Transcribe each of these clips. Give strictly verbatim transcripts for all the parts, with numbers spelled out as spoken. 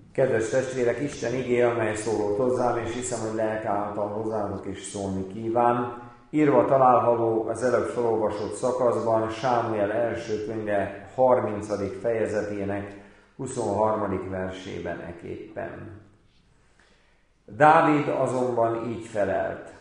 Kedves testvérek, Isten igéje, amely szólott hozzám, és hiszem, hogy lelke által hozzátok is szólni kíván. Írva található az előbb felolvasott szakaszban, Sámuel első könyve harmincadik fejezetének huszonharmadik versében eképpen. Dávid azonban így felelt: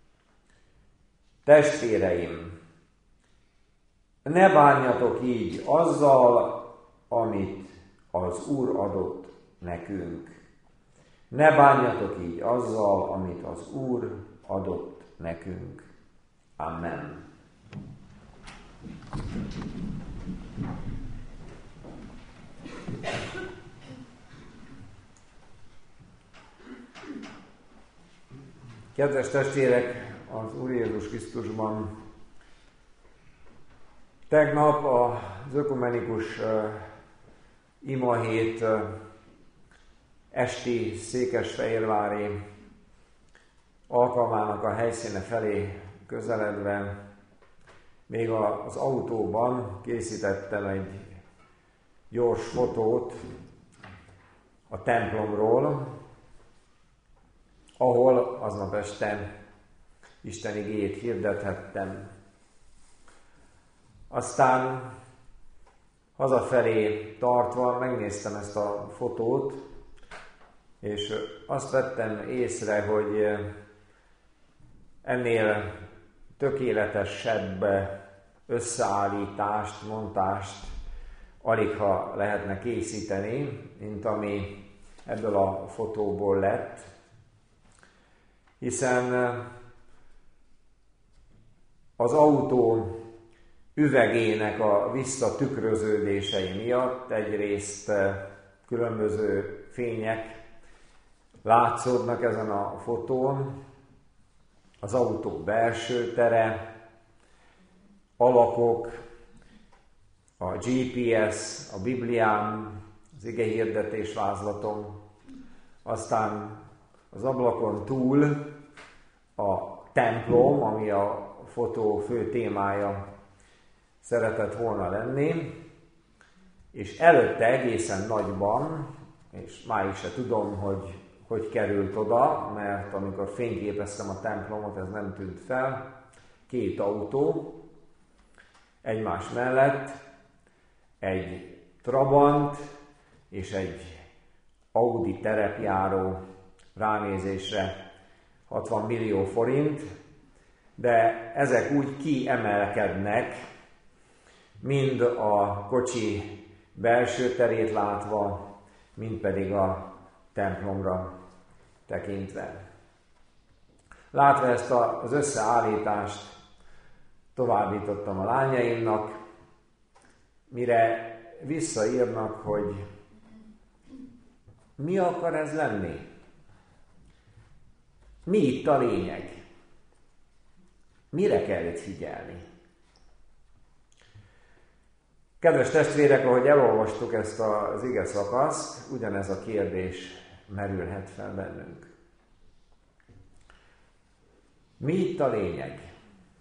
Testvéreim, ne bánjatok így azzal, amit az Úr adott nekünk. Ne bánjatok így azzal, amit az Úr adott nekünk. Amen. Kedves testvérek, az Úr Jézus Krisztusban, tegnap az ökumenikus uh, imahét uh, esti székesfehérvári alkalmának a helyszíne felé közeledve még az autóban készítettem egy gyors fotót a templomról, ahol aznap este Isten igéjét hirdethettem. Aztán hazafelé tartva megnéztem ezt a fotót, és azt vettem észre, hogy ennél tökéletesebb összeállítást, montást aligha lehetne készíteni, mint ami ebből a fotóból lett, hiszen az autó üvegének a visszatükröződései miatt egyrészt különböző fények látszódnak ezen a fotón, az autó belső tere, alakok, a gé pé es, a Bibliám, az igehirdetés vázlatom, aztán az ablakon túl a templom, ami a fotó fő témája szeretett volna lenni, és előtte egészen nagyban, és máig se tudom, hogy hogy került oda, mert amikor fényképeztem a templomot, ez nem tűnt fel, két autó egymás mellett, egy Trabant és egy Audi terepjáró, ránézésre hatvan millió forint, de ezek úgy kiemelkednek, mind a kocsi belső terét látva, mind pedig a templomra tekintve. Látva ezt az összeállítást, továbbítottam a lányaimnak, mire visszaírnak, hogy mi akar ez lenni? Mi itt a lényeg? Mire kell itt figyelni? Kedves testvérek, ahogy elolvastuk ezt az ige szakaszt, ugyanez a kérdés merülhet fel bennünk. Mi itt a lényeg?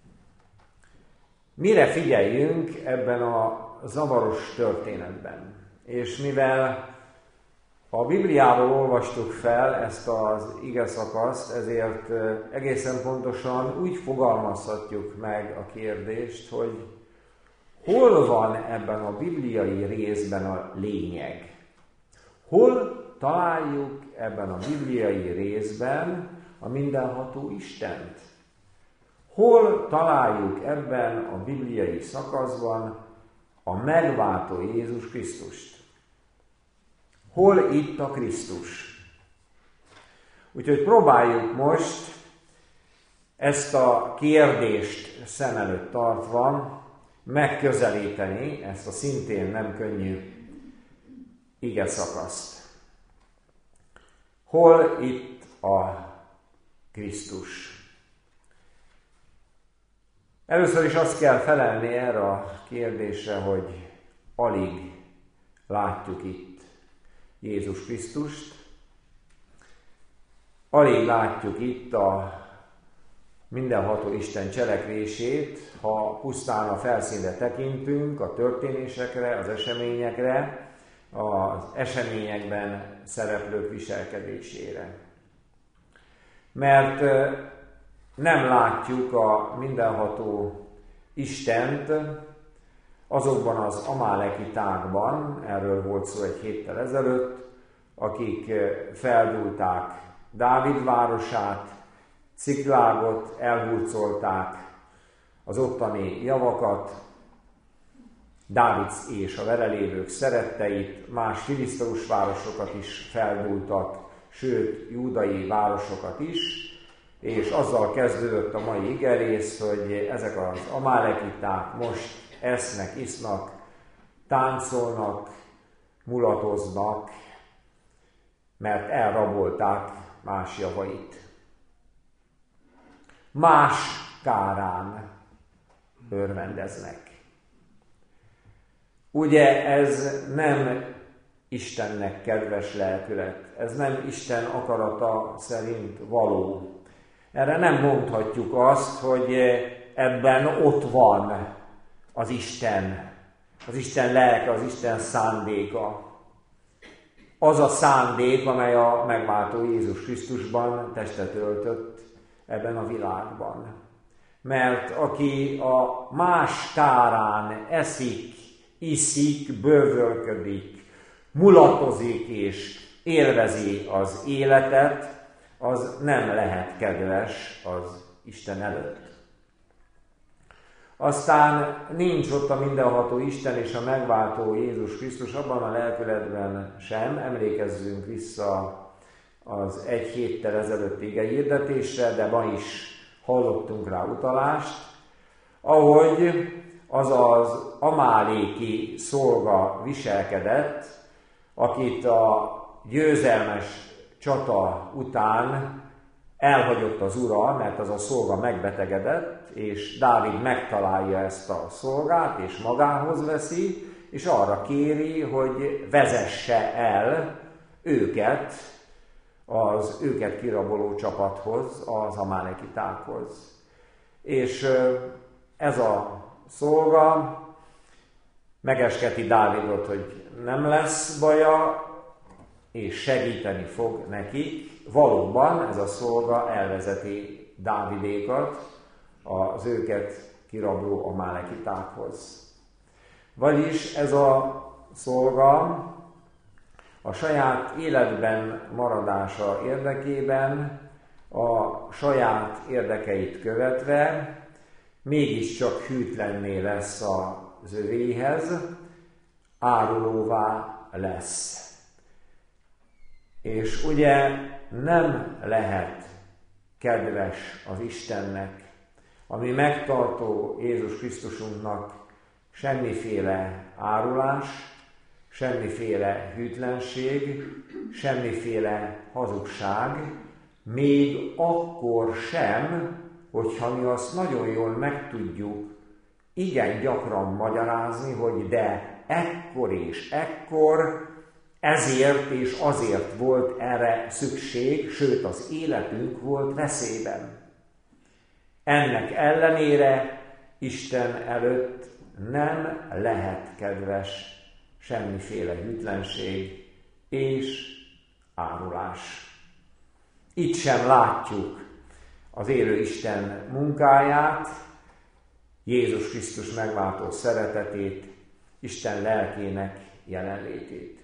Mire figyeljünk ebben a zavaros történetben? És mivel a Bibliából olvastuk fel ezt az ige szakaszt, ezért egészen pontosan úgy fogalmazhatjuk meg a kérdést, hogy hol van ebben a bibliai részben a lényeg? Hol találjuk ebben a bibliai részben a mindenható Istent? Hol találjuk ebben a bibliai szakaszban a megváltó Jézus Krisztust? Hol itt a Krisztus? Úgyhogy próbáljuk most ezt a kérdést szem előtt tartva megközelíteni ezt a szintén nem könnyű ige szakaszt. Hol itt a Krisztus? Először is azt kell felelni erre a kérdésre, hogy alig látjuk itt Jézus Krisztust, alig látjuk itt a mindenható Isten cselekvését, ha pusztán a felszínre tekintünk, a történésekre, az eseményekre, az eseményekben szereplők viselkedésére. Mert nem látjuk a mindenható Istent azokban az amálekitákban, erről volt szó egy héttel ezelőtt, akik feldúlták Dávid városát, Ciklágot, elhurcolták az ottani javakat, Dávid és a vele lévők szeretteit, más filiszteus városokat is feldúltak, sőt, júdai városokat is, és azzal kezdődött a mai igerész, hogy ezek az amálekiták most esznek, isznak, táncolnak, mulatoznak, mert elrabolták más javait. Más kárán örvendeznek. Ugye ez nem Istennek kedves lelkület, ez nem Isten akarata szerint való. Erre nem mondhatjuk azt, hogy ebben ott van az Isten, az Isten lelke, az Isten szándéka. Az a szándék, amely a megváltó Jézus Krisztusban testet öltött ebben a világban. Mert aki a más kárán eszik, iszik, bővölködik, mulatozik és élvezi az életet, az nem lehet kedves az Isten előtt. Aztán nincs ott a mindenható Isten és a megváltó Jézus Krisztus abban a lelkületben sem. Emlékezzünk vissza az egy héttel ezelőtti igehirdetésre, de ma is hallottunk rá utalást, ahogy az az amáléki szolga viselkedett, akit a győzelmes csata után elhagyott az ura, mert az a szolga megbetegedett, és Dávid megtalálja ezt a szolgát, és magához veszi, és arra kéri, hogy vezesse el őket az őket kiraboló csapathoz, az amálekitákhoz. És ez a szolga megesketi Dávidot, hogy nem lesz baja, és segíteni fog nekik. Valóban ez a szolga elvezeti Dávidékat az őket kirabló amálekitákhoz. Vagyis ez a szolga a saját életben maradása érdekében, a saját érdekeit követve mégiscsak hűtlenné lesz az övéhez, árulóvá lesz. És ugye nem lehet kedves az Istennek, ami megtartó Jézus Krisztusunknak semmiféle árulás, semmiféle hűtlenség, semmiféle hazugság, még akkor sem, hogyha mi azt nagyon jól meg tudjuk igen gyakran magyarázni, hogy de ekkor és ekkor, ezért és azért volt erre szükség, sőt az életünk volt veszélyben. Ennek ellenére Isten előtt nem lehet kedves semmiféle hűtlenség és árulás. Itt sem látjuk az élő Isten munkáját, Jézus Krisztus megváltó szeretetét, Isten lelkének jelenlétét.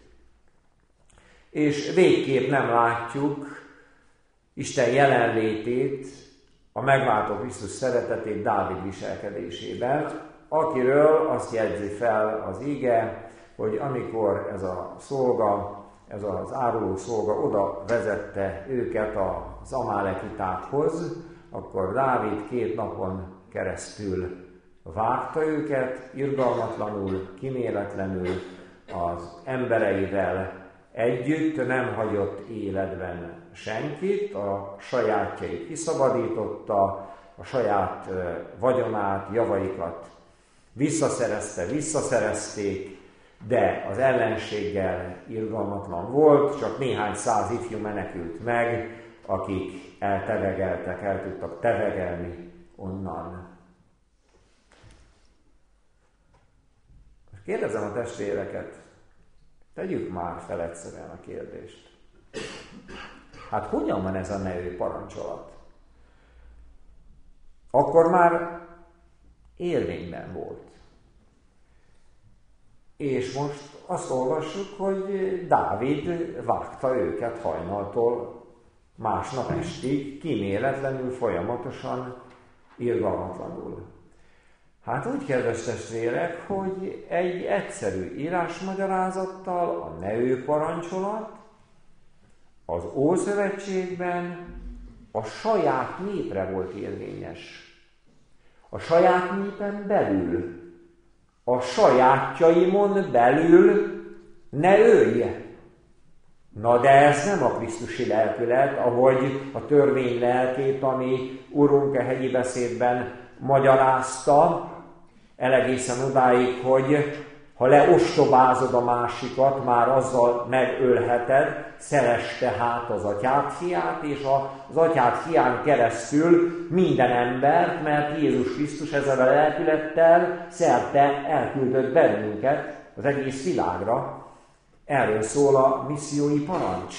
És végképp nem látjuk Isten jelenlétét, a megváltó Krisztus szeretetét Dávid viselkedésében, akiről azt jegyzi fel az ige, hogy amikor ez a szolga, ez az áruló szolga oda vezette őket az amálekitákhoz, akkor Dávid két napon keresztül vágta őket, irgalmatlanul, kíméletlenül az embereivel együtt, nem hagyott életben senkit, a sajátjait kiszabadította, a saját vagyonát, javaikat visszaszerezte, visszaszerezték, de az ellenséggel irgalmatlan volt, csak néhány száz ifjú menekült meg, akik eltevegeltek, el tudtak tevegelni onnan. Kérdezem a testvéreket, Tegyük már fel egyszerűen a kérdést. Hát hogyan van ez a ne ő parancsolat? Akkor már érvényben volt. És most azt olvassuk, hogy Dávid vágta őket hajnaltól másnap estig, kíméletlenül, folyamatosan, irgalmatlanul. Hát úgy, kedves testvérek, hogy egy egyszerű írásmagyarázattal a ne ő parancsolat az Ószövetségben a saját népre volt érvényes. A saját népen belül, a sajátjaimon belül ne ölj. Na de ez nem a krisztusi lelkület, ahogy a törvény lelkét, ami Urunk a hegyi beszédben magyarázta, elegészen odáig, hogy ha leostobázod a másikat, már azzal megölheted, szeress tehát az atyád fiát, és az atyád fián keresztül minden embert, mert Jézus Krisztus ezzel a lelkülettel szerte elküldött bennünket az egész világra. Erről szól a missziói parancs.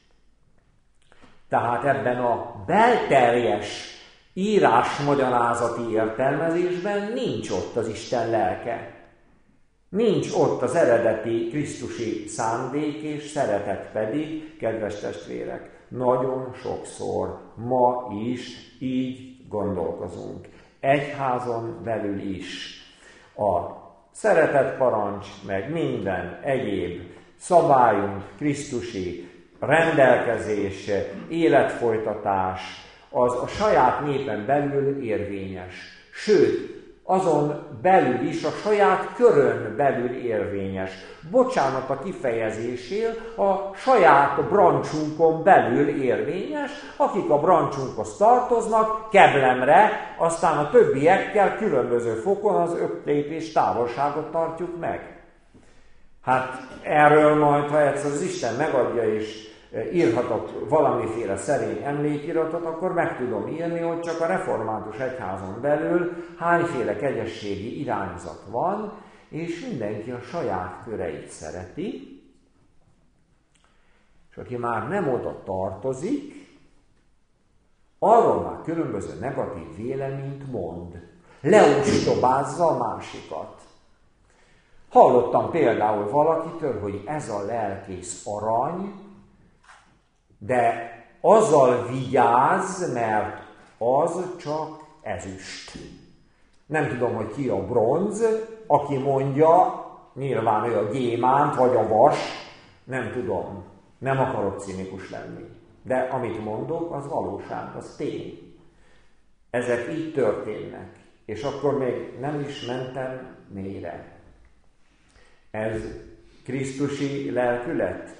Tehát ebben a belterjes írásmagyarázati értelmezésben nincs ott az Isten lelke. Nincs ott az eredeti krisztusi szándék és szeretet pedig, kedves testvérek, nagyon sokszor ma is így gondolkozunk. Egyházon belül is. A szeretet parancs, meg minden egyéb szabályunk, krisztusi rendelkezés, életfolytatás, az a saját népen belül érvényes. Sőt, azon belül is, a saját körön belül érvényes. Bocsánat a kifejezésén, a saját brancsunkon belül érvényes, akik a brancsunkhoz tartoznak, keblemre, aztán a többiekkel különböző fokon az öt lépés távolságot tartjuk meg. Hát erről majd, ha egyszer az Isten megadja és írhatok valamiféle szerény emlékiratot, akkor meg tudom írni, hogy csak a református egyházon belül hányféle kegyességi irányzat van, és mindenki a saját köreit szereti, és aki már nem oda tartozik, arról már különböző negatív véleményt mond, leostobázza a másikat. Hallottam például valakitől, hogy ez a lelkész arany, de azzal vigyázz, mert az csak ezüst. Nem tudom, hogy ki a bronz, aki mondja, nyilván ő a gyémánt vagy a vas, nem tudom, nem akarok cinikus lenni. De amit mondok, az valóság, az tény. Ezek így történnek, és akkor még nem is mentem mélyre. Ez krisztusi lelkület?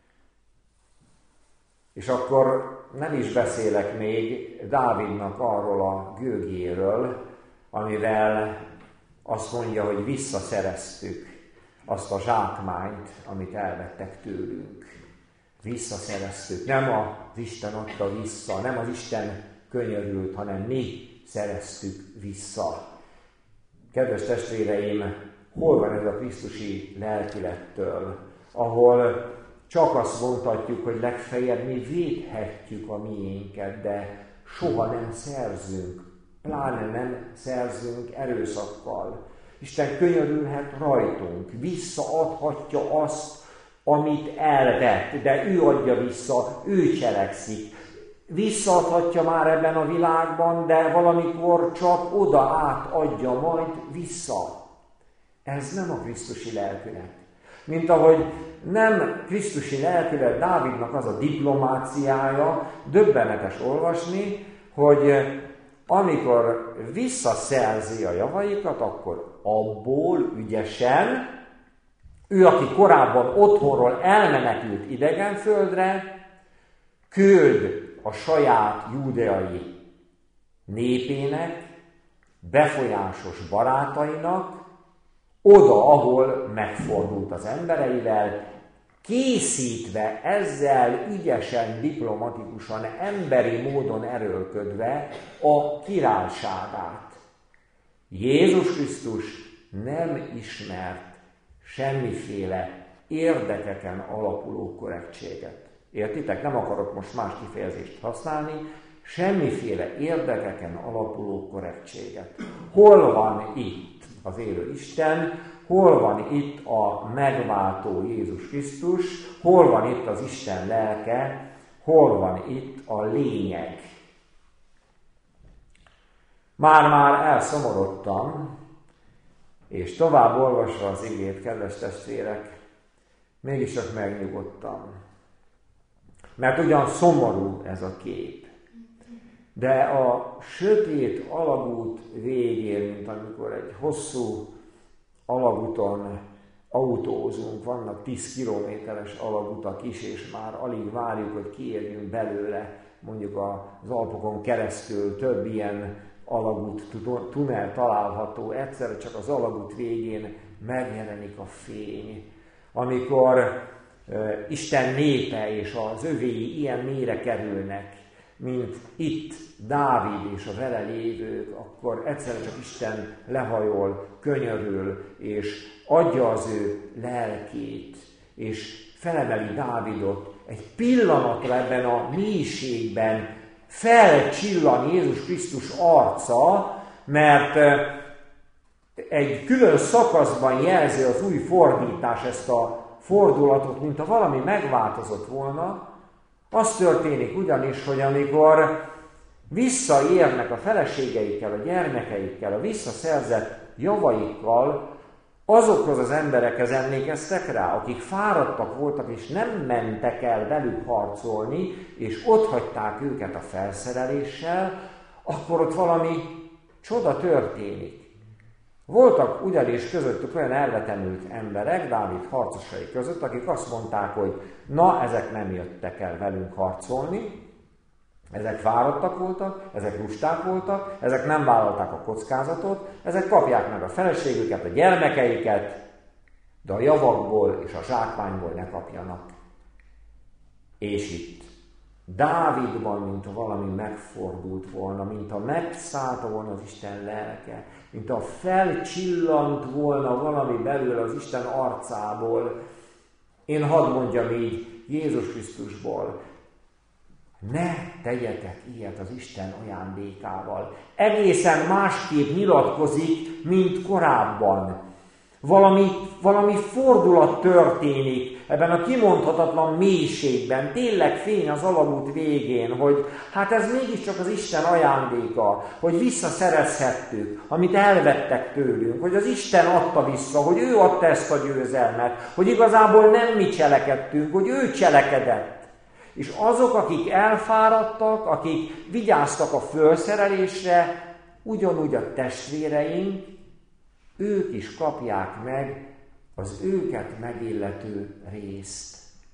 És akkor nem is beszélek még Dávidnak arról a gőgéről, amivel azt mondja, hogy visszaszereztük azt a zsákmányt, amit elvettek tőlünk. Visszaszereztük. Nem az Isten adta vissza, nem az Isten könyörült, hanem mi szereztük vissza. Kedves testvéreim, hol van ez a krisztusi lelkülettől, ahol csak azt mondhatjuk, hogy legfeljebb mi védhetjük a miénket, de soha nem szerzünk, pláne nem szerzünk erőszakkal. Isten könyörülhet rajtunk, visszaadhatja azt, amit elvett, de ő adja vissza, ő cselekszik. Visszaadhatja már ebben a világban, de valamikor csak oda át adja majd vissza. Ez nem a krisztusi lelkület. Mint ahogy nem krisztusi lelkület Dávidnak az a diplomáciája, döbbenetes olvasni, hogy amikor visszaszerzi a javaikat, akkor abból ügyesen, ő, aki korábban otthonról elmenekült idegenföldre, küld a saját júdeai népének, befolyásos barátainak, oda, ahol megfordult az embereivel, készítve ezzel ügyesen, diplomatikusan, emberi módon erőlködve a királyságát. Jézus Krisztus nem ismert semmiféle érdekeken alapuló korrektséget. Értitek? Nem akarok most más kifejezést használni, semmiféle érdekeken alapuló korrektséget. Hol van itt az élő Isten, hol van itt a megváltó Jézus Krisztus, hol van itt az Isten lelke, hol van itt a lényeg. Már-már elszomorodtam, és tovább olvasva az igét, kedves testvérek, mégiscsak megnyugodtam. Mert ugyan szomorú ez a kép, de a sötét alagút végén, mint amikor egy hosszú alagúton autózunk, vannak tíz kilométeres alagutak is, és már alig várjuk, hogy kiérjünk belőle, mondjuk az Alpokon keresztül több ilyen alagút, tunnel található, egyszerre csak az alagút végén megjelenik a fény. Amikor uh, Isten népe és az övéi ilyen mélyre kerülnek, mint itt Dávid és a vele lévők, akkor egyszerre csak Isten lehajol, könyörül, és adja az ő lelkét, és felemeli Dávidot. Egy pillanatra ebben a mélységben felcsillan Jézus Krisztus arca, mert egy külön szakaszban jelzi az új fordítás ezt a fordulatot, mint ha valami megváltozott volna. Az történik ugyanis, hogy amikor visszaérnek a feleségeikkel, a gyermekeikkel, a visszaszerzett javaikkal, azokhoz az emberekhez emlékeztek rá, akik fáradtak voltak, és nem mentek el velük harcolni, és ott hagyták őket a felszereléssel, akkor ott valami csoda történik. Voltak ugyanis közöttük olyan elvetemült emberek, Dávid harcosai között, akik azt mondták, hogy na, ezek nem jöttek el velünk harcolni, ezek fáradtak voltak, ezek lusták voltak, ezek nem vállalták a kockázatot, ezek kapják meg a feleségüket, a gyermekeiket, de a javakból és a zsákmányból ne kapjanak. És itt Dávidban, mint ha valami megfordult volna, mint ha megszállta volna az Isten lelke, mint ha felcsillant volna valami belőle az Isten arcából. Én hadd mondjam így Jézus Krisztusból, ne tegyetek ilyet az Isten ajándékával. Egészen másképp nyilatkozik, mint korábban. Valami, valami fordulat történik ebben a kimondhatatlan mélységben, tényleg fény az alagút végén, hogy hát ez mégiscsak az Isten ajándéka, hogy visszaszerezhettük, amit elvettek tőlünk, hogy az Isten adta vissza, hogy ő adta ezt a győzelmet, hogy igazából nem mi cselekedtünk, hogy ő cselekedett. És azok, akik elfáradtak, akik vigyáztak a fölszerelésre, ugyanúgy a testvéreink, ők is kapják meg az őket megillető részt.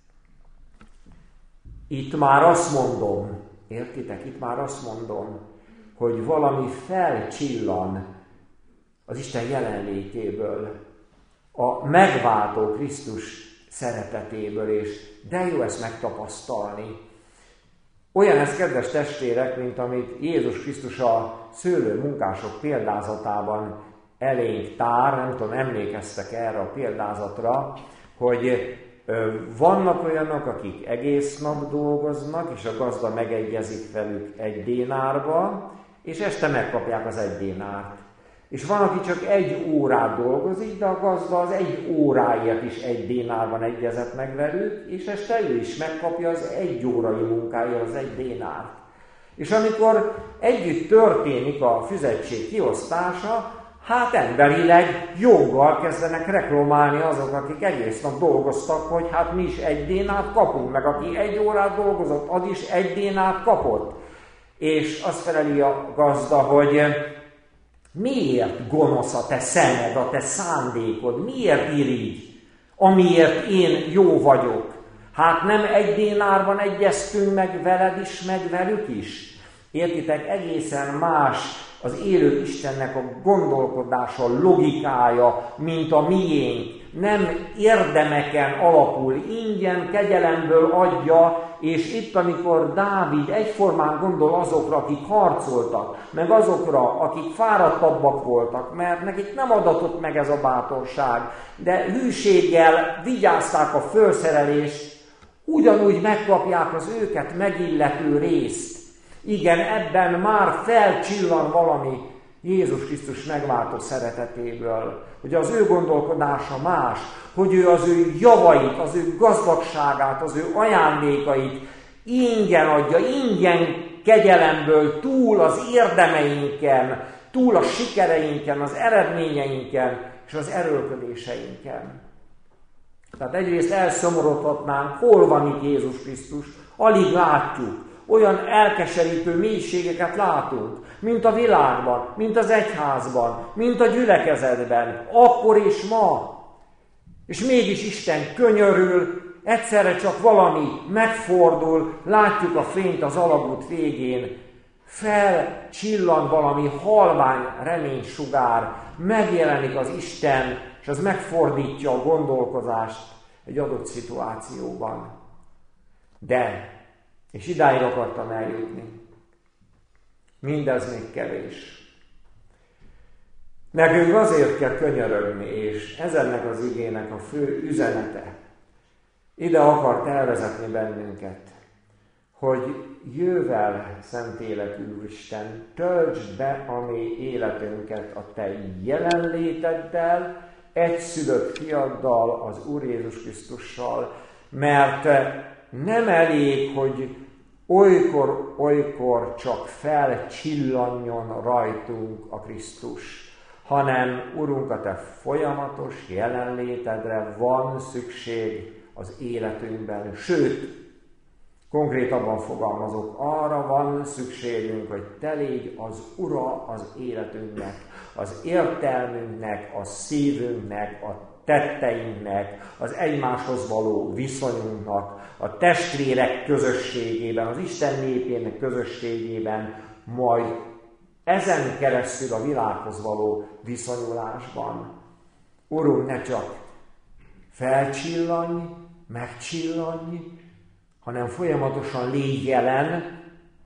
Itt már azt mondom, értitek, itt már azt mondom, hogy valami felcsillan az Isten jelenlétéből, a megváltó Krisztus szeretetéből, és de jó ezt megtapasztalni. Olyan ez, kedves testvérek, mint amit Jézus Krisztus a szőlő munkások példázatában elénk tár, nem tudom, emlékeztek erre a példázatra, hogy vannak olyanok, akik egész nap dolgoznak, és a gazda megegyezik velük egy dénárba, és este megkapják az egy dénárt. És van, aki csak egy órát dolgozik, de a gazda az egy óráért is egy dénárban egyezett meg velük, és este ő is megkapja az egy órai munkáért az egy dénárt. És amikor együtt történik a fizetség kiosztása, hát emberileg joggal kezdenek reklamálni azok, akik egész nap dolgoztak, hogy hát mi is egy dénárt kapunk, meg aki egy órát dolgozott, az is egy dénárt kapott. És azt feleli a gazda, hogy miért gonosz a te szemed, a te szándékod, miért irigy, amiért én jó vagyok? Hát nem egy dénárban egyeztünk meg veled is, meg velük is? Értitek, egészen más az élő Istennek a gondolkodása, logikája, mint a miénk. nem érdemeken alapul, ingyen, kegyelemből adja, és itt, amikor Dávid egyformán gondol azokra, akik harcoltak, meg azokra, akik fáradtabbak voltak, mert nekik nem adatott meg ez a bátorság, de hűséggel vigyázták a fölszerelést, ugyanúgy megkapják az őket megillető részt. Igen, ebben már felcsillan valami Jézus Krisztus megváltó szeretetéből, hogy az ő gondolkodása más, hogy ő az ő javait, az ő gazdagságát, az ő ajándékait ingyen adja, ingyen kegyelemből túl az érdemeinken, túl a sikereinken, az eredményeinken és az erőlködéseinken. Tehát egyrészt elszomorodhatnánk, hol van itt Jézus Krisztus, alig látjuk. Olyan elkeserítő mélységeket látunk, mint a világban, mint az egyházban, mint a gyülekezetben, akkor és ma. És mégis Isten könyörül, egyszerre csak valami megfordul, látjuk a fényt az alagút végén, felcsillan valami halvány reménysugár, megjelenik az Isten, és az megfordítja a gondolkozást egy adott szituációban. De, és idáig akartam eljutni, mindez még kevés. Nekünk azért kell könyörögni, és ez ennek az igének a fő üzenete. Ide akart elvezetni bennünket, hogy jövel, szent életű Úristen, töltsd be a mi életünket a Te jelenléteddel, egyszülött fiaddal, az Úr Jézus Krisztussal, mert nem elég, hogy olykor, olykor csak felcsillanjon rajtunk a Krisztus, hanem, Urunk, a Te folyamatos jelenlétedre van szükség az életünkben. Sőt, konkrétabban fogalmazok, arra van szükségünk, hogy Te légy az Ura az életünknek, az értelmünknek, a szívünknek, a tetteinknek, az egymáshoz való viszonyunknak, a testvérek közösségében, az Isten népének közösségében, majd ezen keresztül a világhoz való viszonyulásban. Urunk, ne csak felcsillanj, megcsillanj, hanem folyamatosan légy jelen,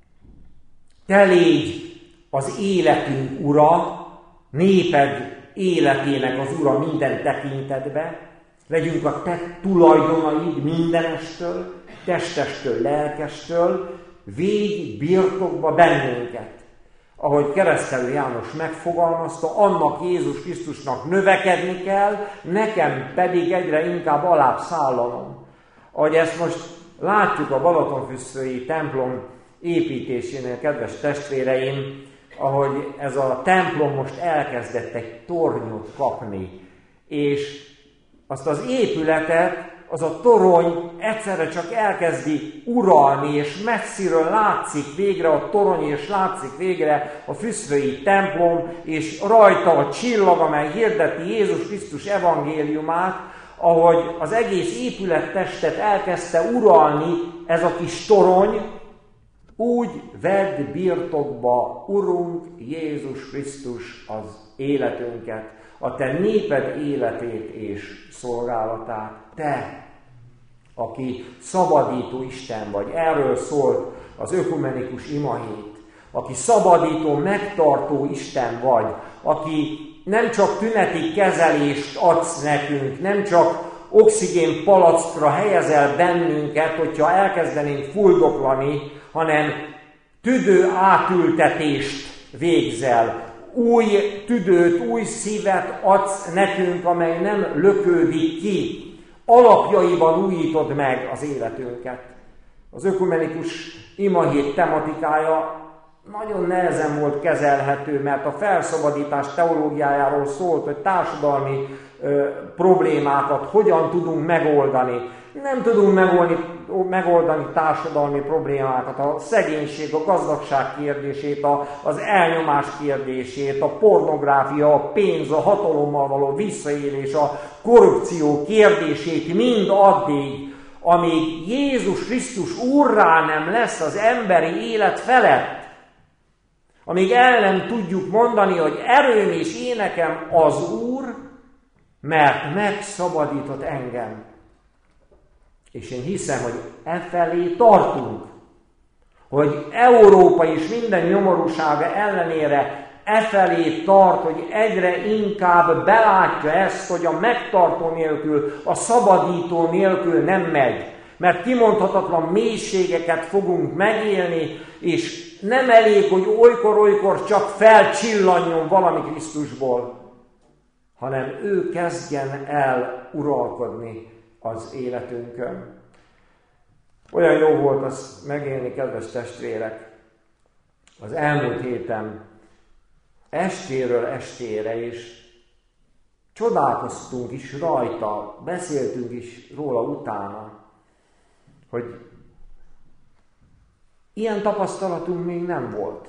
Te légy az életünk Ura, néped életének az Ura minden tekintetbe, legyünk a Te tulajdonaid mindenestől, testestől, lelkestől, védj birtokba bennünket. Ahogy Keresztelő János megfogalmazta, annak Jézus Krisztusnak növekedni kell, nekem pedig egyre inkább alább szállanom. Ahogy ezt most látjuk a Balatonfüsszői templom építésénél, kedves testvéreim, ahogy ez a templom most elkezdett egy tornyot kapni, és azt az épületet, az a torony egyszerre csak elkezdi uralni, és messziről látszik végre a torony, és látszik végre a füszvői templom, és rajta a csillag, amely hirdeti Jézus Krisztus evangéliumát, ahogy az egész épülettestet elkezdte uralni ez a kis torony, úgy vedd birtokba, Urunk Jézus Krisztus, az életünket, a Te néped életét és szolgálatát. Te, aki szabadító Isten vagy, erről szólt az ökumenikus imahét, aki szabadító, megtartó Isten vagy, aki nem csak tüneti kezelést adsz nekünk, nem csak oxigén palackra helyezel bennünket, hogyha elkezdenénk fuldoklani, hanem tüdő átültetést végzel. Új tüdőt, új szívet adsz nekünk, amely nem lökődik ki. Alapjaiban újítod meg az életünket. Az ökumenikus imahét tematikája nagyon nehezen volt kezelhető, mert a felszabadítás teológiájáról szólt, hogy társadalmi ö, problémákat hogyan tudunk megoldani. Nem tudunk megoldani, megoldani társadalmi problémákat, a szegénység, a gazdagság kérdését, a, az elnyomás kérdését, a pornográfia, a pénz, a hatalommal való visszaélés, a korrupció kérdését mind addig, amíg Jézus Krisztus úrrá nem lesz az emberi élet felett. Amíg el nem tudjuk mondani, hogy erőm és énekem az Úr, mert megszabadított engem. És én hiszem, hogy e felé tartunk, hogy Európa is minden nyomorúsága ellenére e felé tart, hogy egyre inkább belátja ezt, hogy a megtartó nélkül, a szabadító nélkül nem megy. Mert kimondhatatlan mélységeket fogunk megélni, és nem elég, hogy olykor-olykor csak felcsillanjon valami Krisztusból, hanem ő kezdjen el uralkodni az életünkön. Olyan jó volt azt megélni, kedves testvérek, az elmúlt héten estéről estére, és csodálkoztunk is rajta, beszéltünk is róla utána, hogy ilyen tapasztalatunk még nem volt.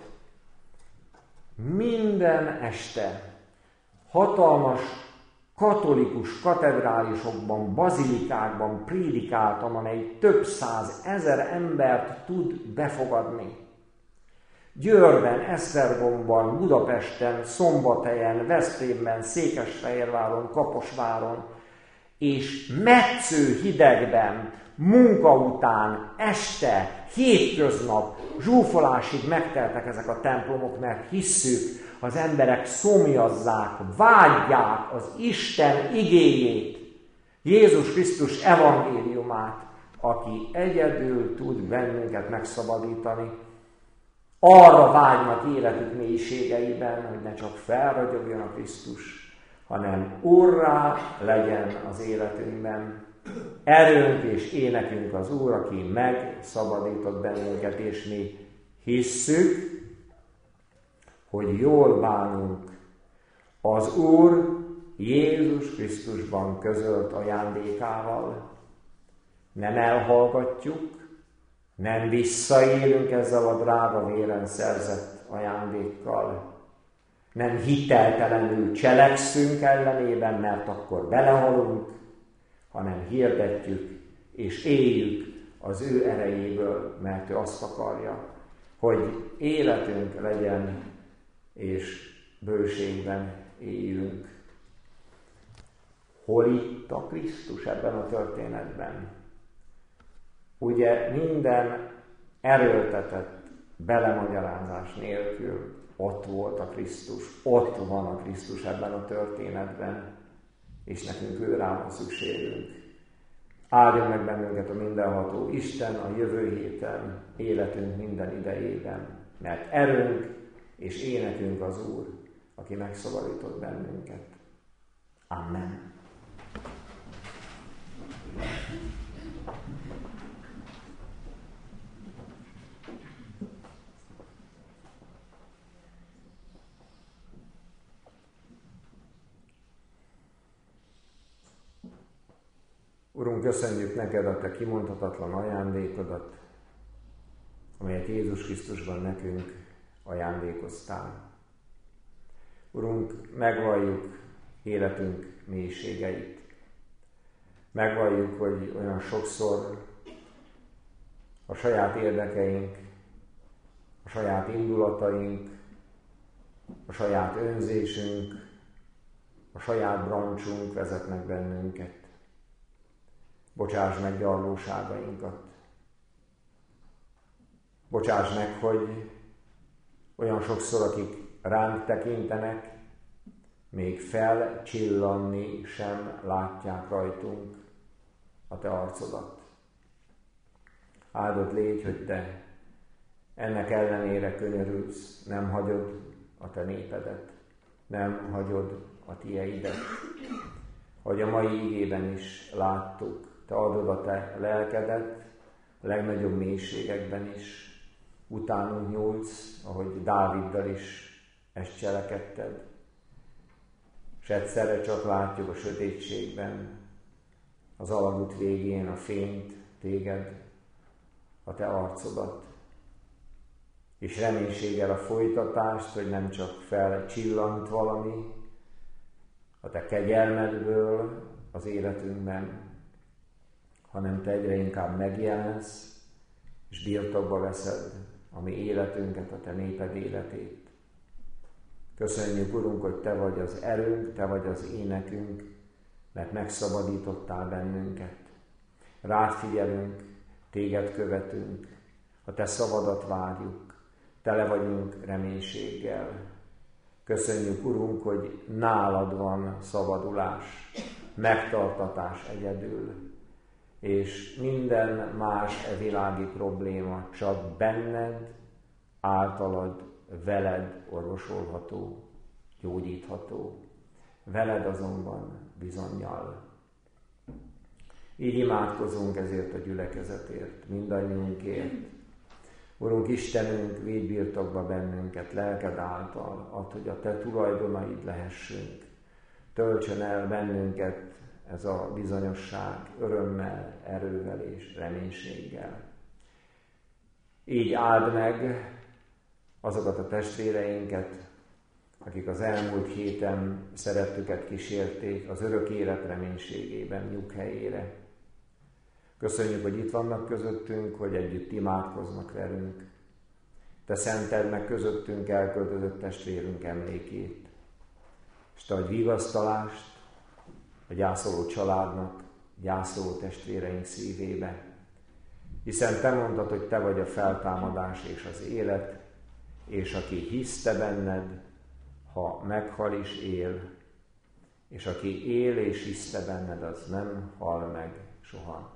Minden este hatalmas katolikus katedrálisokban, bazilikákban prédikáltam, amely több száz ezer embert tud befogadni. Győrben, Esztergomban, Budapesten, Szombathelyen, Veszprémben, Székesfehérváron, Kaposváron, és metsző hidegben, munka után, este, hétköznap, zsúfolásig megteltek ezek a templomok, mert hisszük, az emberek szomjazzák, vágyják az Isten igéjét, Jézus Krisztus evangéliumát, aki egyedül tud bennünket megszabadítani. Arra vágynak életük mélységeiben, hogy ne csak felragyogjon a Krisztus, hanem Úrrá legyen az életünkben. Erőnk és énekünk az Úr, aki megszabadított bennünket, és mi hisszük, hogy jól bánunk az Úr Jézus Krisztusban közölt ajándékával. Nem elhallgatjuk, nem visszaélünk ezzel a drága véren szerzett ajándékkal. Nem hiteltelenül cselekszünk ellenében, mert akkor belehalunk, hanem hirdetjük és éljük az ő erejéből, mert ő azt akarja, hogy életünk legyen és bőségben éljünk. Hol itt a Krisztus ebben a történetben? Ugye minden erőltetett belemagyarázás nélkül ott volt a Krisztus, ott van a Krisztus ebben a történetben, és nekünk őrá van szükségünk. Áldjon meg bennünket a mindenható Isten a jövő héten, életünk minden idejében, mert erőnk és énekünk az Úr, aki megszabadított bennünket. Amen. Urunk, köszönjük neked a te kimondhatatlan ajándékodat, amelyet Jézus Krisztusban nekünk ajándékoztál. Urunk, megvalljuk életünk mélységeit. Megvalljuk, hogy olyan sokszor a saját érdekeink, a saját indulataink, a saját önzésünk, a saját brancsunk vezetnek bennünket. Bocsáss meg gyarlóságainkat. Bocsáss meg, hogy olyan sokszor, akik ránk tekintenek, még felcsillanni sem látják rajtunk a te arcodat. Áldott légy, hogy te ennek ellenére könyörülsz, nem hagyod a te népedet, nem hagyod a tieidet. Ahogy a mai igében is láttuk, te adod a te lelkedet, a legnagyobb mélységekben is, utánunk nyúlsz, ahogy Dáviddal is ezt cselekedted. És egyszerre csak látjuk a sötétségben, az alagút végén a fényt, téged, a te arcodat. És reménységgel a folytatást, hogy nem csak felcsillant valami a te kegyelmedből az életünkben, hanem te egyre inkább megjelensz, és birtokba veszed a mi életünket, a te néped életét. Köszönjük, Urunk, hogy te vagy az erőnk, te vagy az énekünk, mert megszabadítottál bennünket. Rád figyelünk, téged követünk, a te szavadat várjuk, tele vagyunk reménységgel. Köszönjük, Urunk, hogy nálad van szabadulás, megtartatás egyedül, és minden más e világi probléma csak benned, általad, veled orvosolható, gyógyítható. Veled azonban bizonnyal. Így imádkozunk ezért a gyülekezetért, mindannyiunkért. Urunk Istenünk, védj birtokba bennünket lelked által, add, hogy a te tulajdonaid lehessünk. Töltsön el bennünket ez a bizonyosság örömmel, erővel és reménységgel. Így áld meg azokat a testvéreinket, akik az elmúlt héten szerettüket kísérték az örök élet reménységében nyughelyére. Köszönjük, hogy itt vannak közöttünk, hogy együtt imádkoznak velünk. Te szenteld meg közöttünk elköltözött testvérünk emlékét, és te adj vigasztalást a gyászoló családnak, gyászoló testvéreink szívébe, hiszen te mondtad, hogy te vagy a feltámadás és az élet, és aki hisz te benned, ha meghal is él, és aki él és hisz te benned, az nem hal meg soha.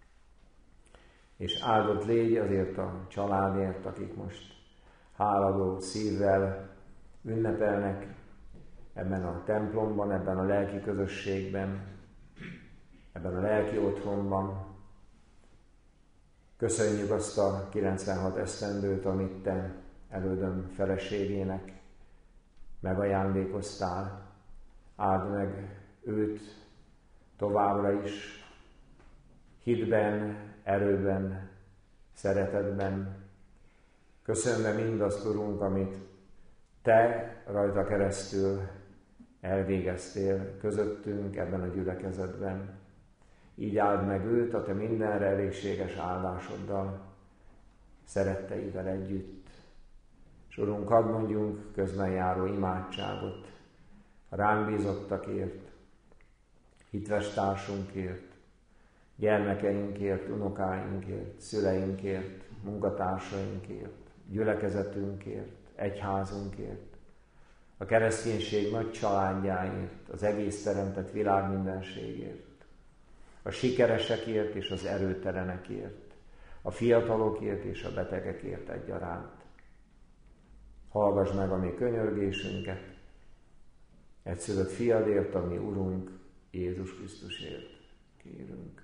És áldott légy azért a családért, akik most háladó szívvel ünnepelnek ebben a templomban, ebben a lelki közösségben, ebben a lelki otthonban. Köszönjük azt a kilencvenhat esztendőt, amit te elődöm feleségének megajándékoztál. Áld meg őt továbbra is hitben, erőben, szeretetben. Köszönve mindazt, Urunk, amit te rajta keresztül elvégeztél közöttünk ebben a gyülekezetben. Így áld meg őt a te mindenre elégséges áldásoddal, szeretteivel együtt. És Urunk, hadd mondjunk közben járó imádságot a ránk bízottakért, hitves társunkért, gyermekeinkért, unokáinkért, szüleinkért, munkatársainkért, gyülekezetünkért, egyházunkért, a kereszténység nagy családjáért, az egész teremtett világ mindenségért, a sikeresekért és az erőtelenekért, a fiatalokért és a betegekért egyaránt. Hallgass meg a mi könyörgésünket, egyszülött fiadért, a mi Urunk, Jézus Krisztusért kérünk.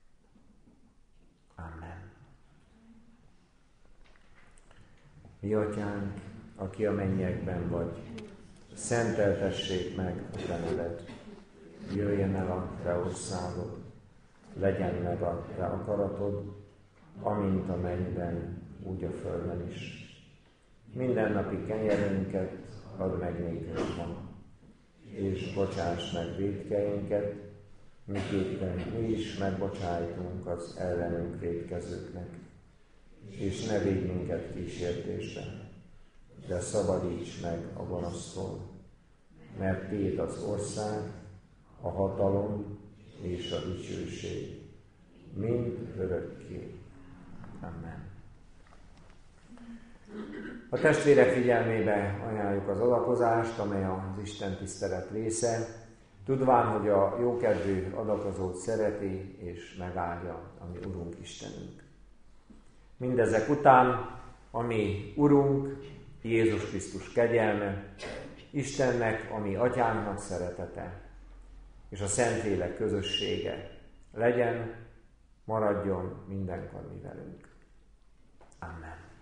Amen. Mi Atyánk, aki a mennyekben vagy, szenteltessék meg a te neved. Jöjjön el a te országod, legyen meg a te akaratod, amint a mennyben, úgy a földön is. Mindennapi kenyerünket add meg nékünk ma, és bocsáss meg vétkeinket, miképpen mi is megbocsájtunk az ellenünk vétkezőknek. És ne védj minket kísértésbe, de szabadíts meg a gonosztól, mert tiéd az ország, a hatalom és a dicsőség, mind örökké. Amen. A testvérek figyelmébe ajánljuk az adakozást, amely az Isten tisztelet része, tudván, hogy a jókedvű adakozót szereti és megáldja a mi Urunk Istenünk. Mindezek után, ami Urunk, Jézus Krisztus kegyelme, Istennek, ami Atyánknak szeretete, és a Szentlélek közössége legyen, maradjon mindenkor mi velünk. Amen.